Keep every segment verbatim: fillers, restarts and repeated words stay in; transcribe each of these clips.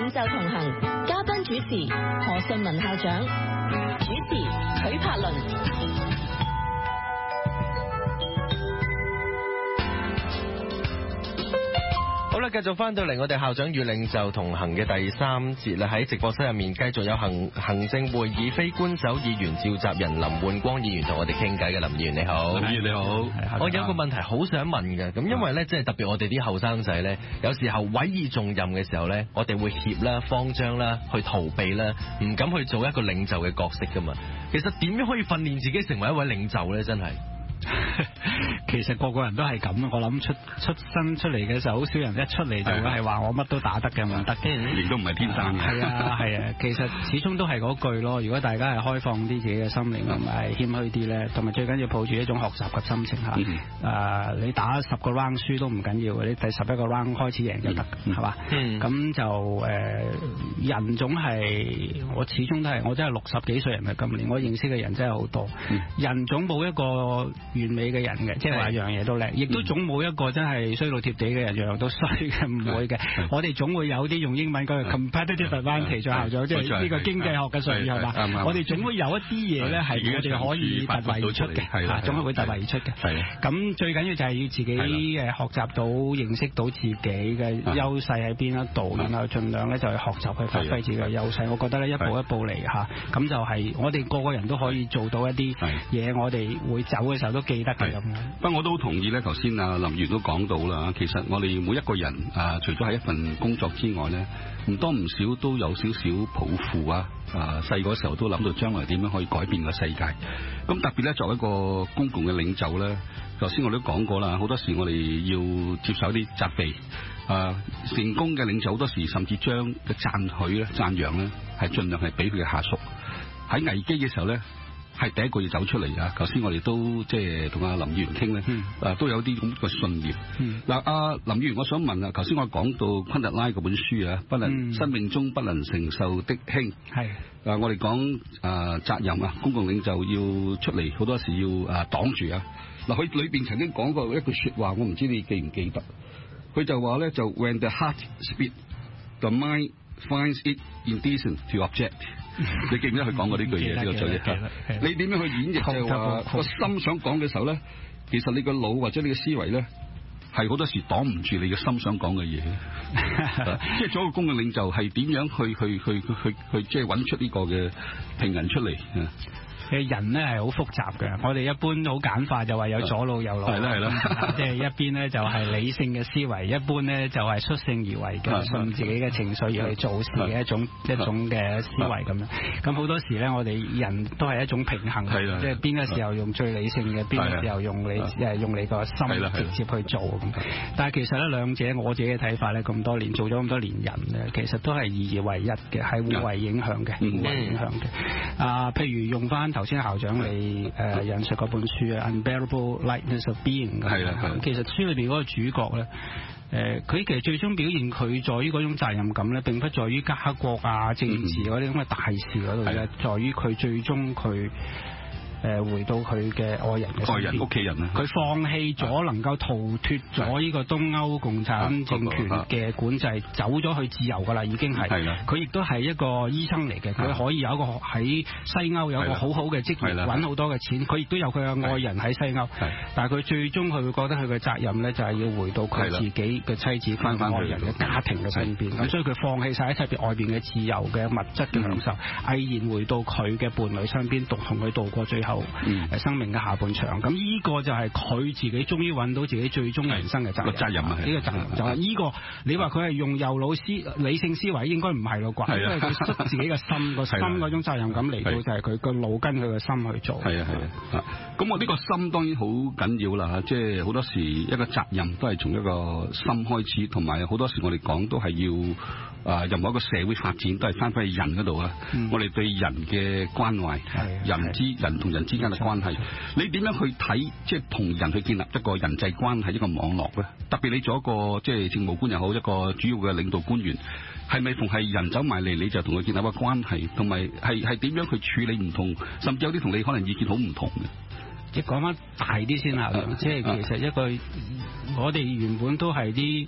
領袖同行，嘉賓主持何順文校長，主持許柏倫。 好啦，繼續翻到嚟我哋校長與領袖同行嘅第三節啦，喺直播室入面繼續有行行政會議非官守議員召集人林煥光議員同我哋傾偈嘅。林議員你好。 林議員你好。 我有個問題好想問嘅，咁因為咧即係特別我哋啲後生仔咧，有時候委以重任嘅時候咧，我哋會怯啦、慌張啦、去逃避啦，唔敢去做一個領袖嘅角色噶嘛。其實點樣可以訓練自己成為一位領袖咧？真係。 其實個個人都係咁，我諗出出生出嚟嘅時候，好少人一出嚟就會係話我乜都打得嘅，唔得嘅， 亦都唔係天生嘅。 係啊係啊，其實始終都係嗰句咯。如果大家係開放啲自己嘅心靈，同埋謙虛啲咧，同埋最緊要抱住一種學習嘅心情嚇。誒、嗯呃，你打十個 round 輸都唔緊要嘅，你第十一個 round 開始贏就得，係、嗯、嘛？咁、嗯、就誒、呃，人總係我始終都係我真係六十幾歲人嘅今年，我認識嘅人真係好多。嗯、人總冇一個完美嘅人嘅，即係話樣嘢都叻，亦都總冇一個真係衰到貼地嘅人，樣樣都衰嘅，唔會嘅。我哋總會有啲用英文講嘅 competitive advantage，校長，即係呢個經濟學嘅術語係嘛？我哋總會有一啲嘢咧係我哋可以突圍而出嘅，總係會突圍而出嘅。咁最緊要就係要自己誒學習到、認識到自己嘅優勢喺邊一度，然後盡量咧就係學習去發揮自己嘅優勢。我覺得咧一步一步嚟嚇，咁就係我哋個個人都可以做到一啲嘢，我哋會走嘅時候都記得嘅咁樣。 不過我都好同意咧，頭先啊林議員都講到啦，其實我哋每一個人啊，除咗係一份工作之外咧，唔多唔少都有少少抱負啊！啊，細個時候都諗到將來點樣可以改變個世界。咁特別咧，作為一個公共嘅領袖咧，頭先我都講過啦，好多時我哋要接受一啲責備。啊，成功嘅領袖好多時甚至將嘅讚許咧、讚揚咧，係盡量係俾佢嘅下屬。喺危機嘅時候咧，係第一個要走出嚟啊！頭先我哋都即係同阿林議員傾咧，嗯、啊都有啲咁嘅信念。嗱、嗯，阿、啊、林議員，我想問啊，頭先我講到昆特拉嗰本書啊，不能、嗯、生命中不能承受的輕，係啊，我哋講啊責任啊，公共領袖要出嚟，好多時要啊擋住啊。嗱，佢裏邊曾經講過一句說話，我唔知你記唔記得？佢就話咧，就 When the heart speaks, the mind finds it indecent to object。你記唔記得佢講過呢句嘢？呢個嘴嘅，你點樣去演繹就係話個心想講嘅時候咧，其實你個腦或者你嘅思維咧，係好多時擋唔住你嘅心想講嘅嘢。即係做一個公共領袖係點樣去去去去去去即係揾出呢個嘅平衡出嚟？ 嘅人咧係好複雜嘅，我哋一般好簡化就話有左腦右腦，係啦係啦，即係一邊咧就係理性嘅思維，一般咧就係率性而為嘅，順自己嘅情緒而去做事嘅一種一種嘅思維咁樣。咁好多時咧，我哋人都係一種平衡，即係邊個時候用最理性嘅，邊個時候用你誒用你個心直接去做咁。但係其實咧兩者我自己嘅睇法咧，咁多年做咗咁多年人咧，其實都係二而為一嘅，係互為影響嘅，互為影響嘅。啊，譬如用翻頭先校長你誒、呃、引述嗰本書啊，《Unbearable Lightness of Being》係啦，其實書裏邊嗰個主角咧，誒、呃、佢其實最終表現佢在於嗰種責任感咧，並不在於家國啊、政治嗰啲咁嘅大事嗰度咧，在於佢最終佢。誒回到佢嘅愛人嘅愛人屋企人啊！佢放棄咗能夠逃脫咗呢個東歐共產政權嘅管制，走咗去自由㗎啦，已經係。佢亦都係一個醫生嚟嘅，佢可以有一個喺西歐有一個好好嘅職業，揾好多嘅錢。佢亦都有佢嘅愛人喺西歐，但係佢最終佢會覺得佢嘅責任咧，就係要回到佢自己嘅妻子、翻返愛人嘅家庭嘅身邊。咁所以佢放棄晒一切外邊嘅自由嘅物質嘅享受，毅然回到佢嘅伴侶身邊，獨同佢度過最後。嗯，生命嘅下半場，咁呢個就係佢自己終於揾到自己最終人生嘅責任。責任啊，呢個責任就係呢個。你話佢係用右腦思理性思維，應該唔係咯啩？因為佢率自己嘅心個心嗰種責任感嚟到，就係佢個腦跟佢個心去做。係啊係啊。咁我呢個心當然好緊要啦，即係好多時一個責任都係從一個心開始，同埋好多時我哋講都係要。啊！任何一個社會發展都係翻返去人嗰度啊！嗯、我哋對人嘅關懷，人之人同人之間嘅關係，你點樣去睇？即係同人去建立一個人際關係，一個網絡咧？特別你做一個即係政務官又好，一個主要嘅領導官員，係咪逢係人走埋嚟你就同佢建立一個關係？同埋係係點樣去處理唔同？甚至有啲同你可能意見好唔同嘅。即係講翻大啲先啦，即係其實一個我哋原本都係啲。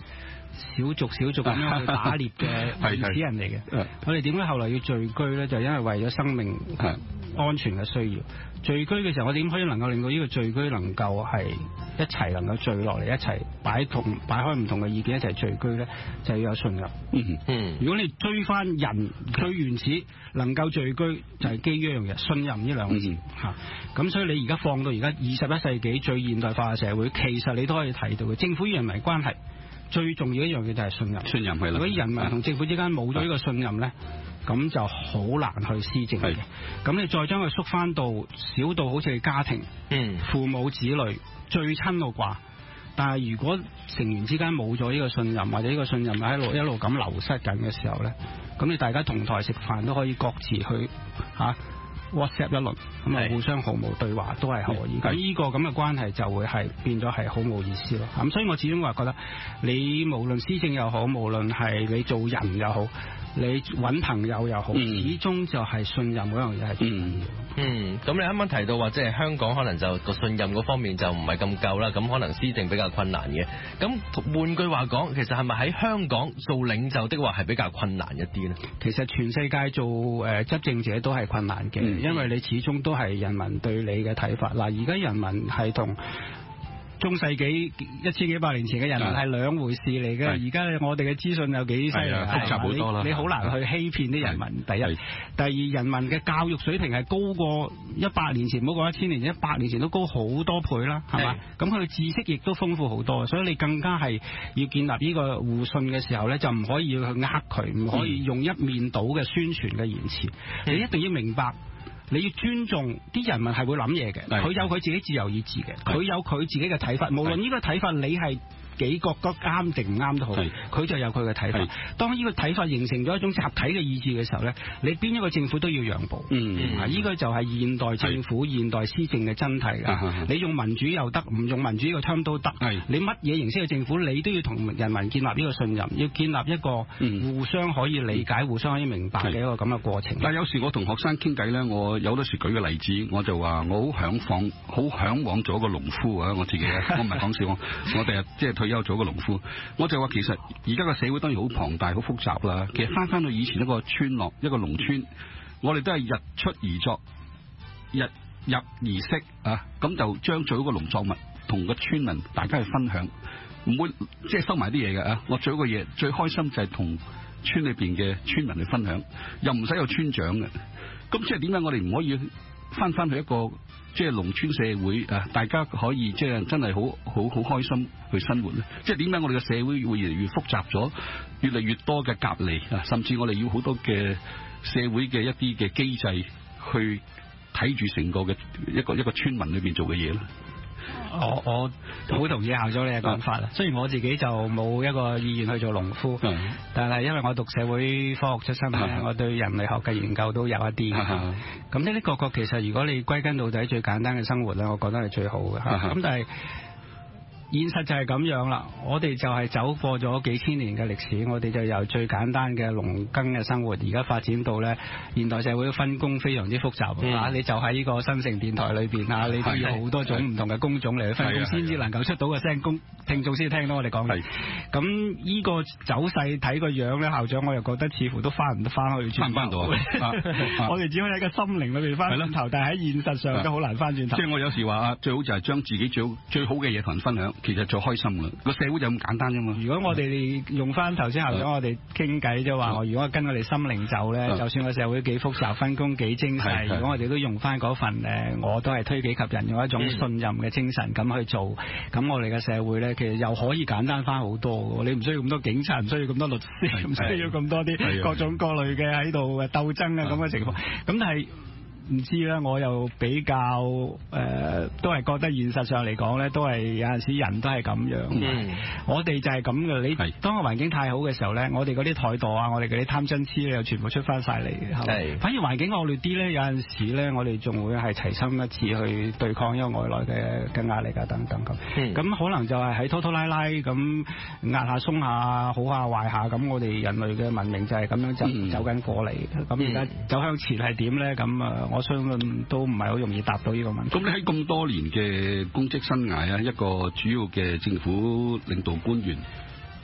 小族小族咁樣去打獵嘅原始人嚟嘅。我哋點解後來要聚居咧？就係因為為咗生命安全嘅需要。聚居嘅時候，我哋點可以能夠令到呢個聚居能夠係一齊能夠聚落嚟，一齊擺同擺開唔同嘅意見一齊聚居咧？就係要有信任。嗯嗯。如果你追翻人最原始能夠聚居，就係基於一樣嘢，信任呢兩個字嚇。咁、嗯、所以你而家放到而家二十一世紀最現代化嘅社會，其實你都可以睇到嘅，政府與人民關係最重要一樣嘢就係信任。信任係啦。如果人民同政府之間冇咗呢個信任咧，咁就好難去施政嘅。咁你再將佢縮翻到小到好似係家庭、嗯、父母子女最親嘅話，但係如果成員之間冇咗呢個信任，或者呢個信任喺度一路咁流失緊嘅時候咧，咁你大家同台食飯都可以各自去嚇、啊、WhatsApp 一輪，咁啊互相毫無對話都係可以。咁呢個咁嘅關係就會係變咗係好冇意思咯。咁所以我始終話覺得，你無論施政又好，無論係你做人又好，你揾朋友又好，嗯、始終就係信任嗰樣嘢係最重要。 嗯，咁你啱啱提到話，即係香港可能就個信任嗰方面就唔係咁夠啦，咁可能施政比較困難嘅。咁換句話講，其實係咪喺香港做領袖的話係比較困難一啲呢？ 其實全世界做誒執政者都係困難嘅，嗯、因為你始終都係人民對你嘅睇法。嗱，而家人民係同中世紀一千幾百年前嘅人民係兩回事嚟嘅，而家我哋嘅資訊有幾犀利，複雜好多啦。你好難去欺騙啲人民。第一，第二，人民嘅教育水平係高過一百年前，唔好講一千年前，一百年前都高好多倍啦，係嘛？咁佢嘅知識亦都豐富好多，所以你更加係要建立呢個互信嘅時候咧，就唔可以去呃佢，唔可以用一面倒嘅宣傳嘅言辭，嗯、你一定要明白。你要尊重啲人民係會諗嘢嘅，佢有佢自己自由意志嘅，佢有佢自己嘅睇法，無論呢個睇法你係幾覺得啱定唔啱都好，佢就有佢嘅睇法。當呢個睇法形成咗一種集體嘅意志嘅時候咧，你邊一個政府都要讓步。嗯，呢個就係現代政府、現代施政嘅真諦㗎。你用民主又得，唔用民主呢個 term 都得。你乜嘢形式嘅政府，你都要同人民建立呢個信任，要建立一個互相可以理解、互相可以明白嘅一個咁嘅過程。 但有時我同學生傾偈咧，我有好多時舉個例子，我就話我好嚮往，好嚮往做一個農夫啊！我自己，我唔係講笑，我我第日即係退休做一個農夫，我就話其實而家個社會當然好龐大、好複雜啦。其實翻翻到以前一個村落、一個農村，我哋都係日出而作，日入而息啊！咁就將做一個農作物同個村民大家去分享，唔會即係收埋啲嘢嘅啊！我做一個嘢最開心就係同村裏邊嘅村民去分享，又唔使有村長嘅。咁即係點解我哋唔可以翻翻去一個即係農村社會啊？大家可以即係真係好好好開心去生活咧。即係點解我哋嘅社會會越嚟越複雜咗，越嚟越多嘅隔離啊，甚至我哋要好多嘅社會嘅一啲嘅機制去睇住成個嘅一個一個村民裏邊做嘅嘢咧。 我我好同意校長你嘅講法啦。雖然我自己就冇一個意願去做農夫，嗯、但係因為我讀社會科學出身咧，嗯、我對人類學嘅研究都有一啲。咁呢啲個個其實如果你歸根到底最簡單嘅生活咧，我覺得係最好嘅。咁、嗯、但係現實就係咁樣啦，我哋就係走過咗幾千年嘅歷史，我哋就由最簡單嘅農耕嘅生活，而家發展到咧現代社會嘅分工非常之複雜、嗯啊、你就喺呢個新城電台裏邊啊，你都要好多種唔同嘅工種嚟去分工，先至能夠出到個聲，工聽眾先聽到我哋講嘅。咁呢個走勢睇個樣咧，校長我又覺得似乎都翻唔得翻去， 翻唔翻到啊？ 我哋只可以喺個心靈裏邊翻轉頭，但係喺現實上都好難翻轉頭。 即係我有時話最好就係將自己最最好嘅嘢同人分享。其實最開心嘅個社會就咁簡單啫嘛。 如果我哋用翻頭先校長我哋傾偈即係話，如果跟我哋心靈走咧，就算個社會幾複雜、分工幾精細，如果我哋都用翻嗰份誒，我都係推己及人，用一種信任嘅精神咁去做，咁我哋嘅社會咧，其實又可以簡單翻好多。你唔需要咁多警察，唔需要咁多律師，唔需要咁多啲各種各類嘅喺度嘅鬥爭啊咁嘅情況。咁但係唔知咧，我又比較誒、呃，都係覺得現實上嚟講咧，都係有陣時人都係咁樣。嗯、我哋就係咁嘅。你是當個環境太好嘅時候咧，我哋嗰啲怠惰啊，我哋嗰啲貪嗔痴咧，又全部出翻晒嚟。係是。反而環境惡劣啲咧，有陣時咧，我哋仲會係齊心一致去對抗一個外來嘅嘅壓力啊等等咁。咁、嗯、可能就係喺拖拖拉拉咁壓下鬆下好下壞下咁，我哋人類嘅文明就係咁樣走、嗯、走緊過嚟。咁而家走向前係點咧？咁啊〜我相信都唔係好容易答到呢個問題。咁你喺咁多年嘅公職生涯啊，一個主要嘅政府領導官員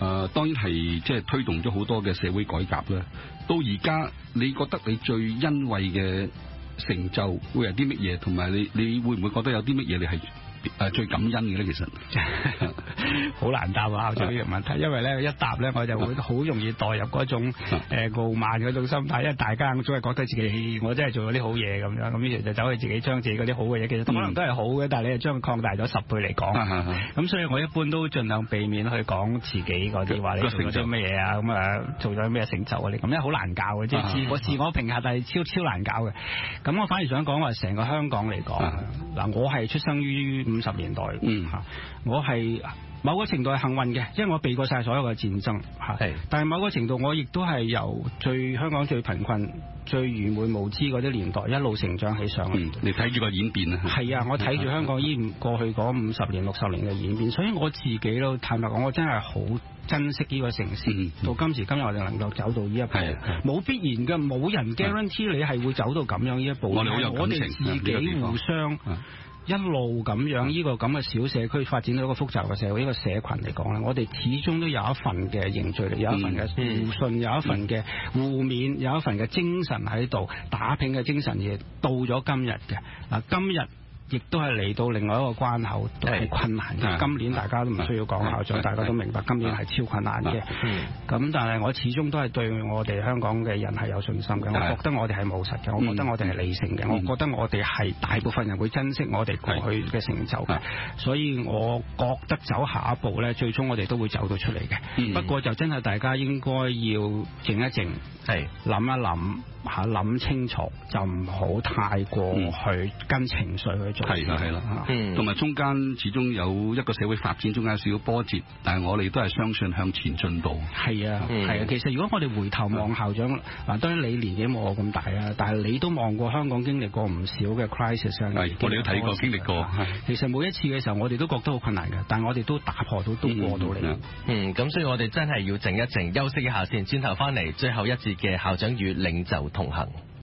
呃、當然係即係推動咗好多嘅社會改革啦。到而家，你覺得你最欣慰嘅成就會係啲乜嘢？同埋你你會唔會覺得有啲乜嘢你係誒最感恩嘅咧？其實好難答啊，就呢個問題，因為咧一答咧我就會好容易代入嗰種誒傲慢嗰種心態，因為大家總係覺得自己我真係做咗啲好嘢咁樣，咁於是就走去自己將自己嗰啲好嘅嘢，其實可能都係好嘅，但係你係將佢擴大咗十倍嚟講。咁、嗯、所以我一般都盡量避免去講自己嗰啲話你做咗啲乜嘢啊，咁啊做咗咩成就啊，你咁樣好難教嘅，即係自我自我評價，但係超超難教嘅。咁我反而想講話成個香港嚟講，嗱我係出生於五十年代，嗯嚇，我係某個程度係幸運嘅，因為我避過晒所有嘅戰爭嚇。係，但係某個程度我亦都係由最香港最貧困、最愚昧無知嗰啲年代一路成長起上嚟。嗯，你睇住個演變啊。係啊，我睇住香港依過去嗰五十年、六十年嘅演變，所以我自己都坦白講，我真係好珍惜呢個城市。嗯、到今時今日，我哋能夠走到呢一步，冇必然嘅，冇人 guarantee 你係會走到咁樣呢一步。我哋好有感情，我哋自己互相。一路咁樣呢個咁嘅小社區發展到一個複雜嘅社會，呢個社群嚟講咧，我哋始終都有一份嘅凝聚力，有一份嘅互信，有一份嘅互勉，有一份嘅精神喺度，打拼嘅精神亦到咗今日嘅嗱，今日亦都係嚟到另外一個關口，都係困難嘅。今年大家都唔需要講校長，大家都明白今年係超困難嘅。咁但係我始終都係對我哋香港嘅人係有信心嘅。我覺得我哋係務實嘅，我覺得我哋係理性嘅，我覺得我哋係大部分人會珍惜我哋過去嘅成就嘅。所以我覺得走下一步呢，最終我哋都會走到出嚟嘅。不過就真係大家應該要靜一靜，係諗一諗嚇，諗清楚，就唔好太過去跟情緒去做。係啦係啦，同埋、嗯、中間始終有一個社會發展，中間有少少波折，但係我哋都係相信向前進步。係啊係啊，其實如果我哋回頭望校長，嗱當然你年紀冇我咁大啊，但係你都望過香港經歷過唔少嘅 crisis 啊。係，我哋都睇過經歷過。其實每一次嘅時候，我哋都覺得好困難嘅，但係我哋都打破到，都過到嚟。 嗯，咁所以我哋真係要靜一靜，休息一下先，轉頭翻嚟最後一節嘅校長與領袖同行。